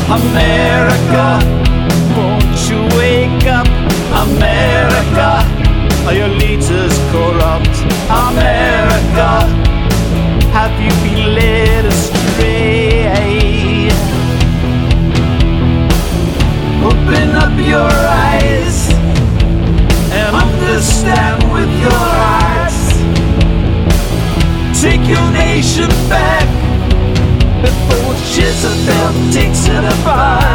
America, won't you wake up? America, are your leaders corrupt? America, have you been led astray? Open up your eyes and understand with your hearts. Take your nation back before Jezebel takes it apart.